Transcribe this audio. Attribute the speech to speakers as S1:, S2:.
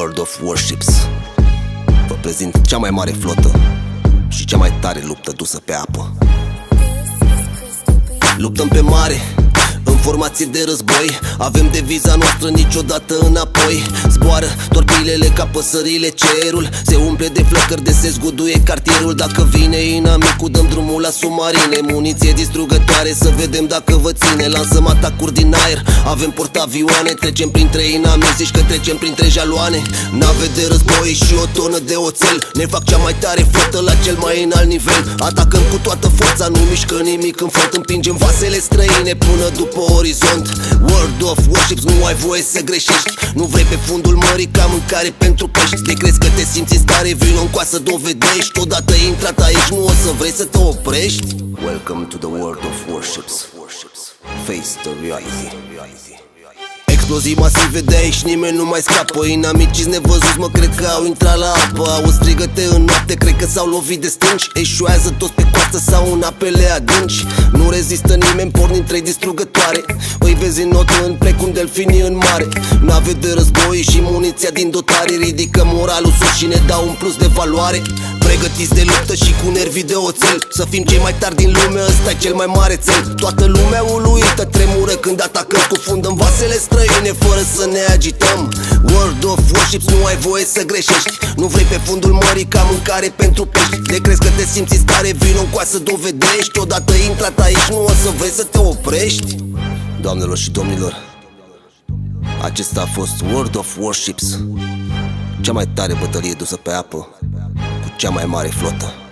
S1: World of Warships. Vă prezint cea mai mare flotă și cea mai tare luptă dusă pe apă. Luptăm pe mare, în formație de război. Avem deviza noastră: niciodată înapoi. Zboară torpilele ca păsările, cerul se umple de flăcări, de se zguduie cartierul. Dacă vine inamicul, dăm drumul la submarine. Muniție distrugătoare, să vedem dacă vă ține. Lansăm atacuri din aer, avem portavioane. Trecem printre inamici, zici că trecem printre jaloane. Nave de război și o tonă de oțel ne fac cea mai tare flotă la cel mai înalt nivel. Atacăm cu toată forța, nu mișcă nimic în front. Împingem vasele străine până după orizont. World of Warships, nu ai voie să greșești. Nu vrei pe fundul mării ca mâncare pentru pești. De crezi că te simți în stare, vino încoa să dovedești. Odată intrat aici, nu o să vrei să te oprești. Welcome to the World of Warships. Face the reality. Explozii masive de aici, nimeni nu mai scapă. Inamiciți nevăzuți, mă cred că au intrat la apă. Auzi strigăte în noapte, cred că s-au lovit de stânci. Eșuează toți pe coastă sau în apele adânci. Nu rezistă nimeni, pornind trei distrugătoare. Îi vezi în notă în plec cum delfinii în mare. Nave de război și muniția din dotare ridică moralul sus și ne dau un plus de valoare. Pregătiți de luptă și cu nervii de oțel, să fim cei mai tari din lume, ăsta e cel mai mare țel. Toată lumea uluită tremură când atacăm, scufundăm vasele străine fără să ne agităm. World of Warships, nu ai voie să greșești. Nu vrei pe fundul mării ca mâncare pentru pești. De crezi că te simți în stare, vino încoa să dovedești. Odată intrat aici, nu o să vrei să te oprești. Doamnelor și domnilor, acesta a fost World of Warships, cea mai tare bătălie dusă pe apă cu cea mai mare flotă.